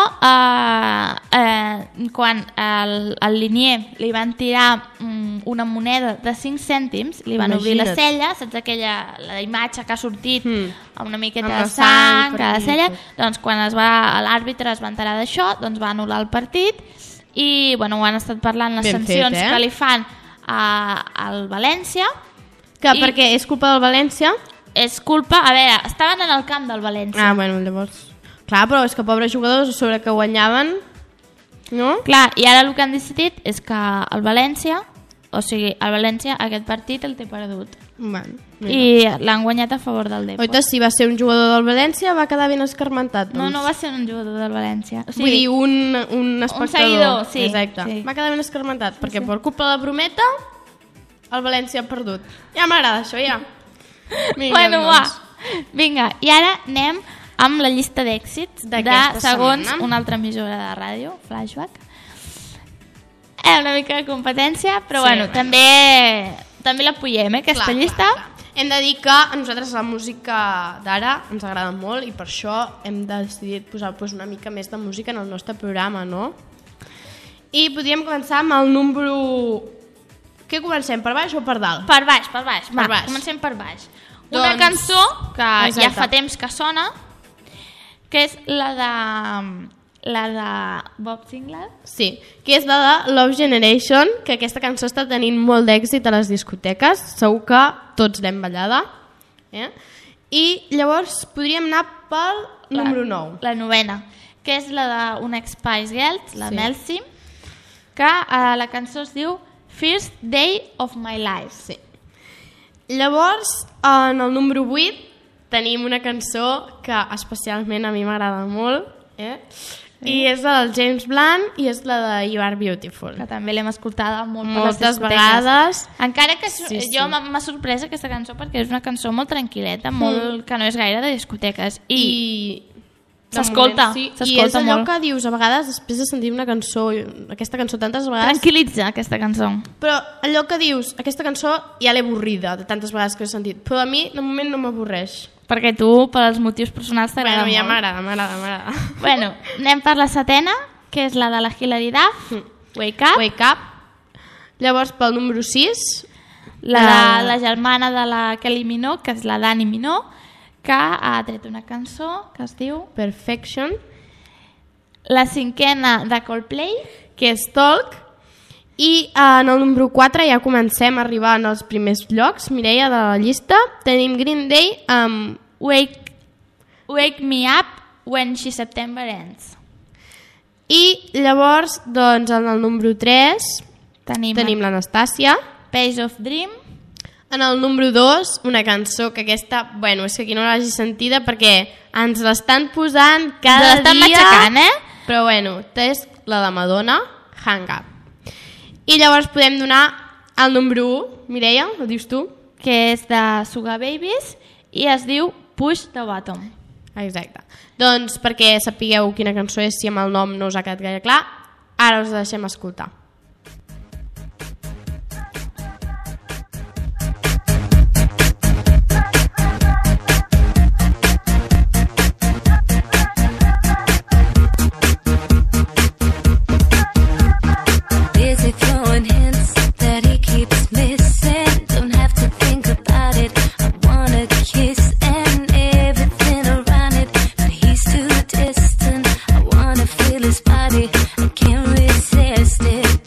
quan al linier li van tirar una moneda de 5 cèntims, li van obrir la cella, saps la imatge que ha sortit amb una miqueta de sang a la cella, doncs quan l'àrbitre es va enterar d'això, doncs va anul·lar el partit i ho han estat parlant les sancions que li fan al València. Perquè és culpa del València? És culpa... A veure, estaven en el camp del València. Llavors... Clar, però és que pobres jugadors sobre que guanyaven, no? Clar, i ara el que han decidit és que el València, aquest partit el té perdut. I l'han guanyat a favor del Depor. Oita, si va ser un jugador del València va quedar ben escarmentat. Doncs. No va ser un jugador del València. Vull dir, un espectador. Un seguidor, sí. Exacte. Va quedar ben escarmentat, perquè per culpa de la brometa El València ha perdut. Ja m'agrada això, ja. Bueno, va. Vinga, i ara anem amb la llista d'èxits de segons una altra emissora de ràdio, Flashback. Una mica de competència, però bueno, també l'apoyem, aquesta llista. Hem de dir que a nosaltres la música d'ara ens agrada molt i per això hem decidit posar una mica més de música en el nostre programa, no? I podríem començar amb el número... Què comencem, per baix o per dalt? Per baix. Comencem per baix. Una cançó que ja fa temps que sona, que és la de Bob Sinclair. Sí, que és la de Love Generation, que aquesta cançó està tenint molt d'èxit a les discoteques, segur que tots l'hem ballada. I llavors podríem anar pel número 9. La novena, que és la d'una ex-Spice Girls, la Melcy, que la cançó es diu First Day of My Life. Sí. Llavors, en el número 8 tenim una cançó que especialment a mi m'agrada molt, i és la del James Blunt i és la de You Are Beautiful. Que també l'hem escoltada moltes vegades. Encara que jo m'ha sorprès aquesta cançó perquè és una cançó molt tranquil·leta, que no és gaire de discoteques. I s'escolta, i és allò que dius a vegades després de sentir una cançó, aquesta cançó tantes vegades... Tranquil·litza aquesta cançó. Però allò que dius, aquesta cançó ja l'he avorrida de tantes vegades que he sentit, però a mi de moment no m'avorreix. Perquè tu, per als motius personals, t'agrada molt. Ja m'agrada. Bueno, anem per la setena, que és la de la Hilary Duff, Wake Up. Llavors pel número 6... La germana de la Kelly Minogue, que és la Dani Minogue, que ha tret una cançó que es diu Perfection. La cinquena de Coldplay, que és Talk. I en el número 4 ja comencem a arribar en els primers llocs, Mireia, de la llista. Tenim Green Day amb Wake Me Up When She September Ends. I llavors, doncs, en el número 3 tenim l'Anastàcia, Piece of Dream. En el número 2, una cançó que aquesta, bueno, és que aquí no l'hagi sentida perquè ens l'estan posant cada dia. Matxacant, Però bueno, és la de Madonna, Hang Up. I llavors podem donar el número 1, Mireia, ho dius tu? Que és de Sugar Babies i es diu Push the Bottom. Exacte. Doncs perquè sapigueu quina cançó és, si amb el nom no us ha quedat gaire clar, ara us la deixem escoltar. Feel his body, I can't resist it.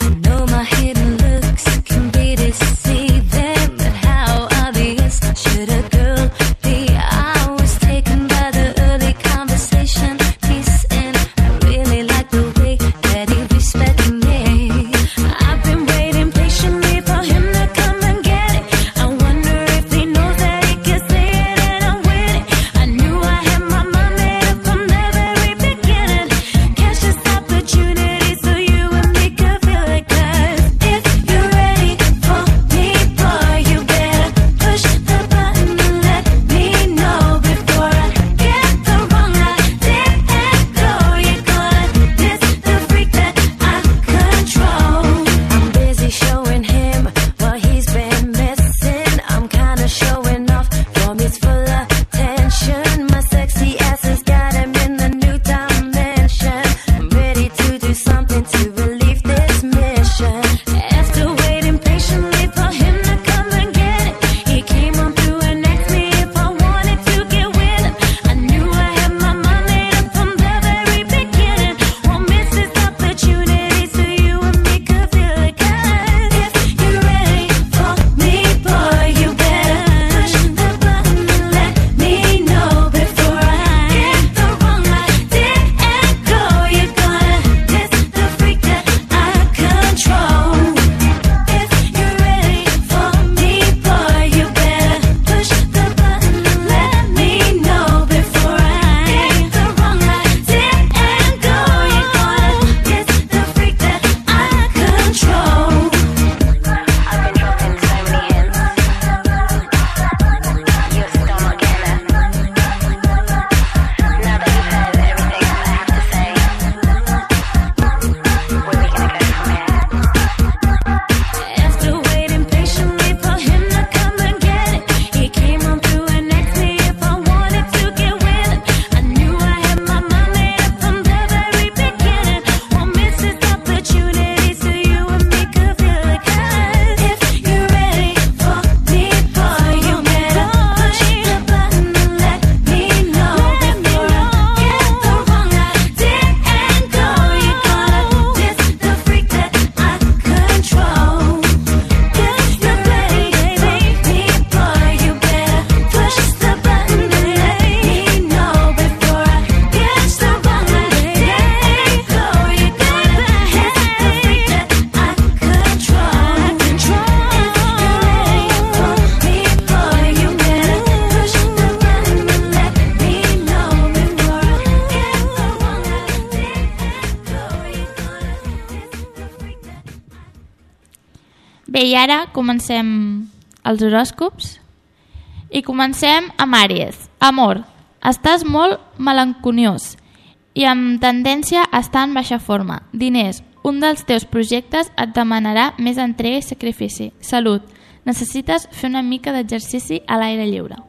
Bé, i ara comencem els horòscops i comencem amb Àries. Amor, estàs molt melanconiós i amb tendència a estar en baixa forma. Diners, un dels teus projectes et demanarà més entrega i sacrifici. Salut, necessites fer una mica d'exercici a l'aire lliure.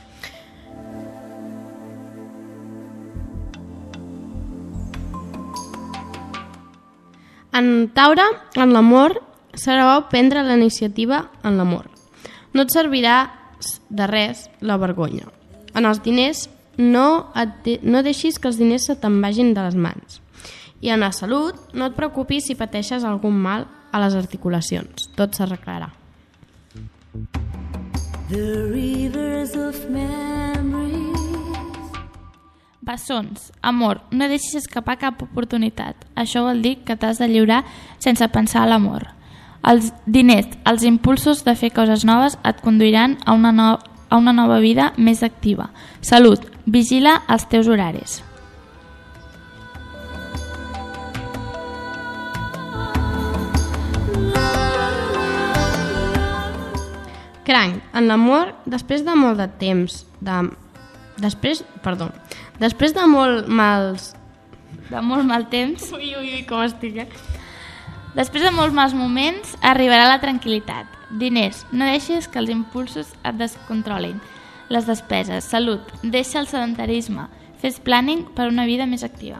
En Taure, en l'amor, serà bo prendre la iniciativa en l'amor. No et servirà de res la vergonya. En els diners, no deixis que els diners se te'n vagin de les mans. I en la salut, no et preocupis si pateixes algun mal a les articulacions. Tot s'arreglarà. Bessons, amor, no deixis escapar cap oportunitat. Això vol dir que t'has de lliurar sense pensar a l'amor. Els diners, els impulsos de fer coses noves et conduiran a una nova vida més activa. Salut, vigila els teus horaris. Cranc, en l'amor, després de molt de temps, després de molt mals... De molt mal temps. Ui, com estic, Després de molts mals moments, arribarà la tranquil·litat. Diners, no deixis que els impulsos et descontrolin. Les despeses, salut, deixa el sedentarisme. Fes planning per una vida més activa.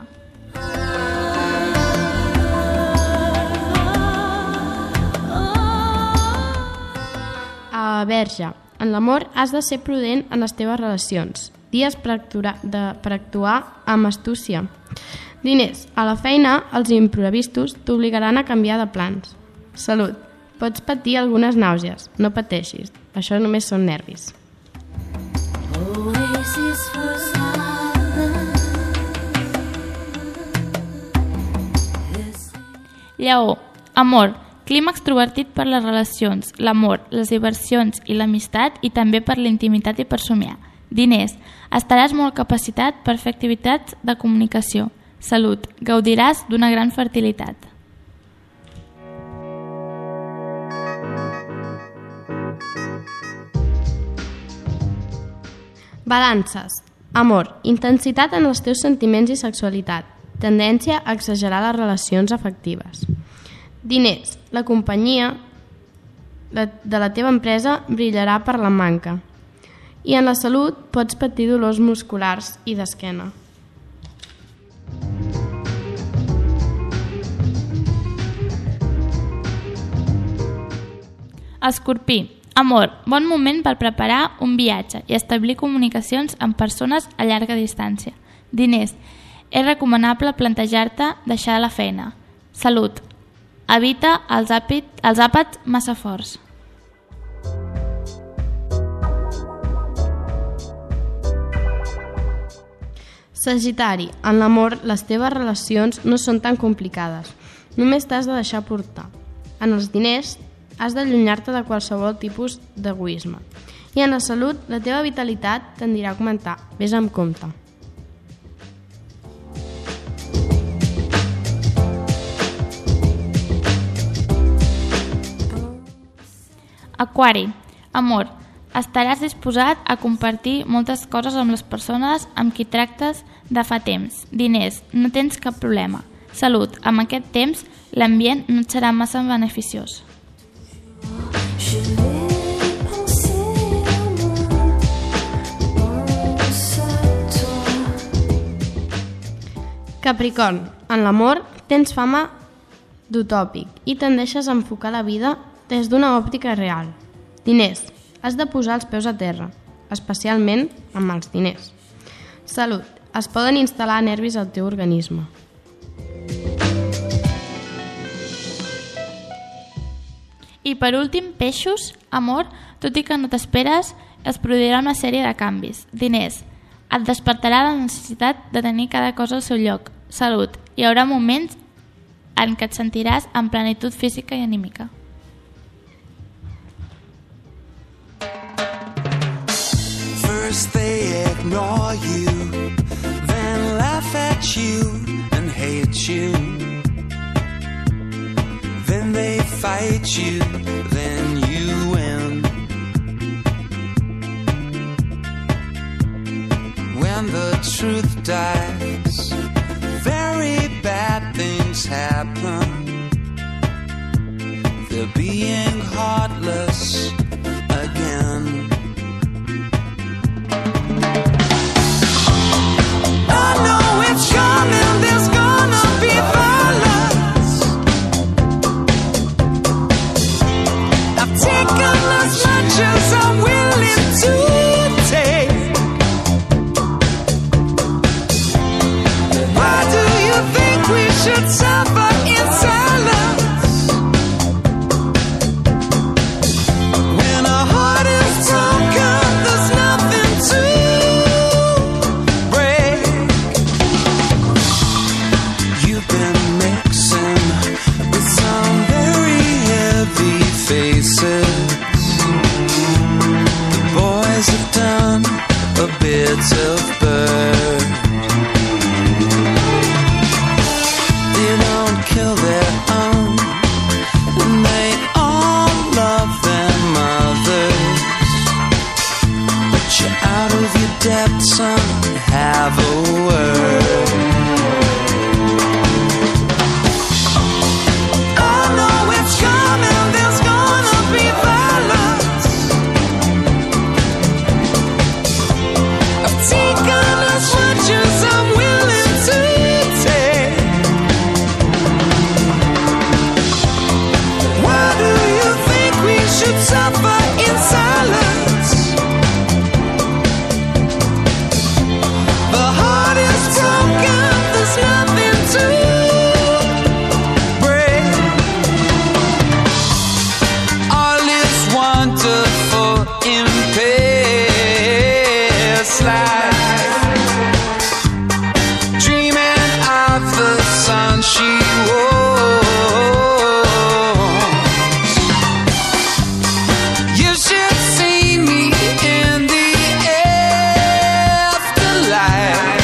Verge, en l'amor has de ser prudent en les teves relacions. Dies per actuar amb astúcia. Diners, a la feina els imprevistos t'obligaran a canviar de plans. Salut, pots patir algunes nàusees, no pateixis, això només són nervis. Lleó, amor, clima extrovertit per les relacions, l'amor, les diversions i l'amistat i també per la intimitat i per somiar. Diners, estaràs molt capacitat per fer activitats de comunicació. Salut, gaudiràs d'una gran fertilitat. Balances. Amor, intensitat en els teus sentiments i sexualitat. Tendència a exagerar les relacions afectives. Diners, la companyia de la teva empresa brillarà per la manca. I en la salut pots patir dolors musculars i d'esquena. Escorpí, amor, bon moment per preparar un viatge i establir comunicacions amb persones a llarga distància. Diners, és recomanable plantejar-te deixar la feina. Salut, evita els àpats massa forts. Sagitari, en l'amor les teves relacions no són tan complicades. Només t'has de deixar portar. En els diners has d'allunyar-te de qualsevol tipus d'egoisme. I en la salut, la teva vitalitat tendirà a augmentar. Ves amb compte. Aquari, amor, estaràs disposat a compartir moltes coses amb les persones amb qui tractes de fa temps. Diners, no tens cap problema. Salut, amb aquest temps l'ambient no et serà massa beneficiós. Capricorn, en l'amor tens fama d'utòpic i tendeixes a enfocar la vida des d'una òptica real. Diners, has de posar els peus a terra, especialment amb els diners. Salut, es poden instal·lar nervis al teu organisme. I per últim, peixos, amor, tot i que no t'esperes, es produirà una sèrie de canvis. Diners, et despertarà la necessitat de tenir cada cosa al seu lloc. Salut, hi haurà moments en què et sentiràs en plenitud física i anímica. First they ignore you, then laugh at you and hate you. Then they fight you, then truth dies, very bad things happen. They're being heartless again. I know it's coming, there's gonna be violence. I've taken as much as I'm willing to take. Why do you think we should suffer in silence? When our heart is broken, there's nothing to break. You've been mixing with some very heavy faces. The boys have done a bit of bird. They don't kill their own, and they all love their mothers. But you're out of your depth, son, have a word. I know it's coming, there's gonna be violence. I've taken as much as I'm willing to take. Why do you think we should suffer in silence? The heart is broken, there's nothing to break. All is wonderful in past life. Dreaming of the sun she wore. You should see me in the afterlife,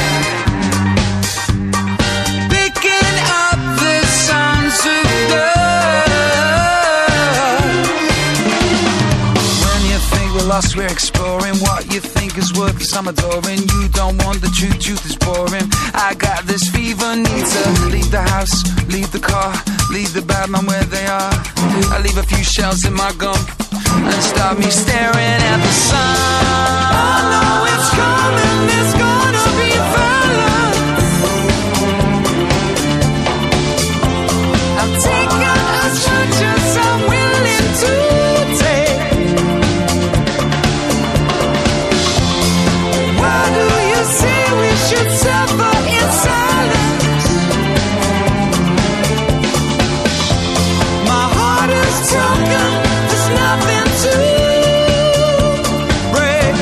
picking up the sons of God. When you think we're lost, we're exploring what you think is worth some adoring. You don't want the truth, truth is boring. I got this fever, need to leave the house, leave the car, leave the bad man where they are. I leave a few shells in my gum and start me staring at the sun. I know it's coming, there's gonna be violence. I've taken as much as I'm willing to take. Why do you say we should suffer in silence? My heart is broken, there's nothing to break.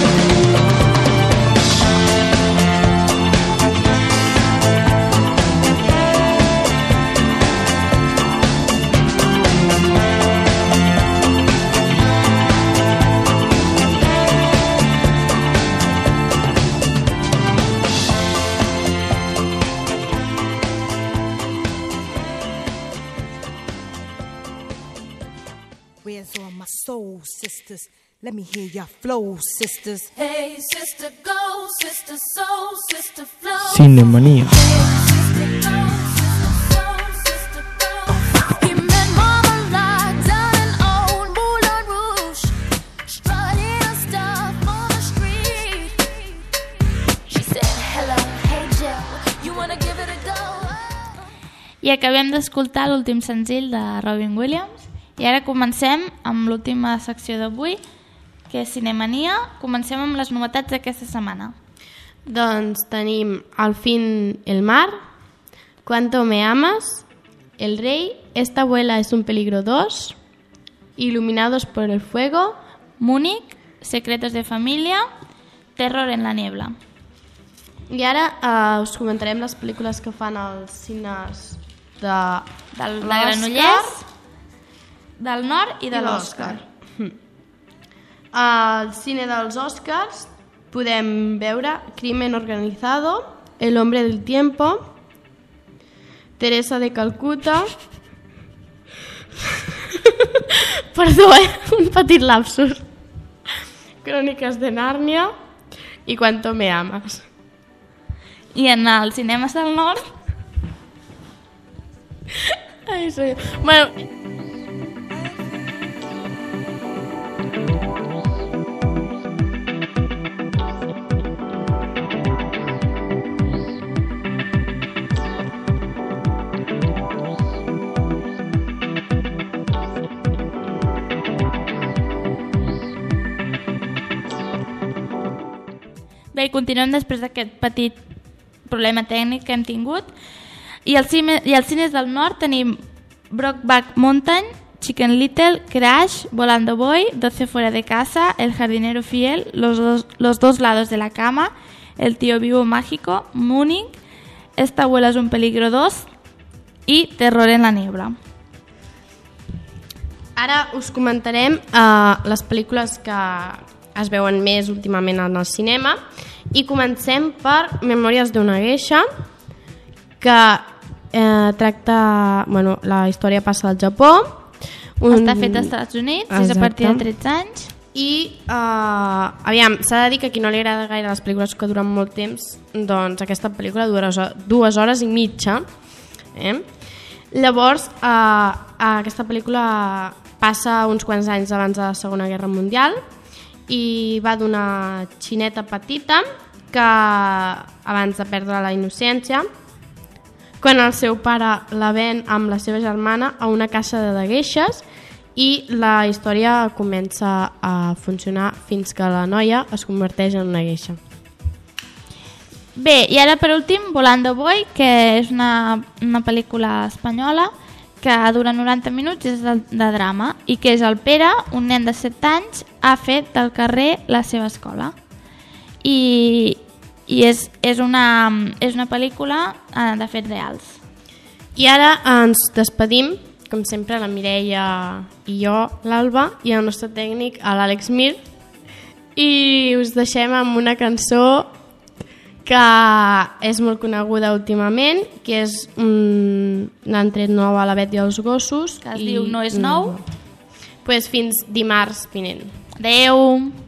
Where's all my soul sisters? Let me hear your flow, sisters. Hey, sister, go, sister, soul, sister, flow. Cinemanía. He met Marmalade down in old Moulin Rouge, strutting her stuff on the street. She said, hello, hey Joe, you wanna give it a go? I acabem d'escoltar l'últim senzill de Robin Williams. I ara comencem amb l'última secció d'avui, que és Cinemania. Comencem amb les novetats d'aquesta setmana. Doncs tenim Al fin el mar, Cuánto me amas, El rey, Esta abuela es un peligro 2, Iluminados por el fuego, Múnich, Secretos de familia, Terror en la niebla. I ara us comentarem les pel·lícules que fan als cines de Granollers, del Nord i de l'Òscar. Al cine dels Oscars podem veure Crimen organizado, El hombre del tiempo, Teresa de Calcuta... Perdó, un petit lapsus. Cròniques de Nàrnia i Cuánto me amas. I en els cinemes del nord... Ai, sí. Bueno... Bé, continuem després d'aquest petit problema tècnic que hem tingut. I als cines del nord tenim Brokeback Mountain, Chicken Little, Crash, Volando Boy, 12 fuera de casa, El jardinero fiel, Los dos lados de la cama, El tío vivo mágico, Mooning, Esta abuela es un peligro 2 i Terror en la niebla. Ara us comentarem les pel·lícules que es veuen més últimament en el cinema i comencem per Memòries d'una geisha, que tracta... Bueno, la història passa al Japó. Està fet als Estats Units, és a partir de 13 anys. I, aviam, s'ha de dir que a qui no li agrada gaire les pel·lícules que duren molt temps, doncs aquesta pel·lícula dura 2 hores i mitja. Llavors, aquesta pel·lícula passa uns quants anys abans de la Segona Guerra Mundial i va d'una xineta petita que, abans de perdre la innocència, quan el seu pare la ven amb la seva germana a una casa de geishes, i la història comença a funcionar fins que la noia es converteix en una geisha. Bé, i ara per últim Volando Boy, que és una pel·lícula espanyola que dura 90 minuts, és de drama, i que és el Pere, un nen de 7 anys, ha fet del carrer la seva escola. I és una pel·lícula de fets reals. I ara ens despedim, com sempre, la Mireia i jo, l'Alba, i el nostre tècnic, l'Àlex Mir, i us deixem amb una cançó que és molt coneguda últimament, que és n'han tret nou a La Bet i els gossos, que es diu No és nou. Pues fins dimarts vinent. Adeu!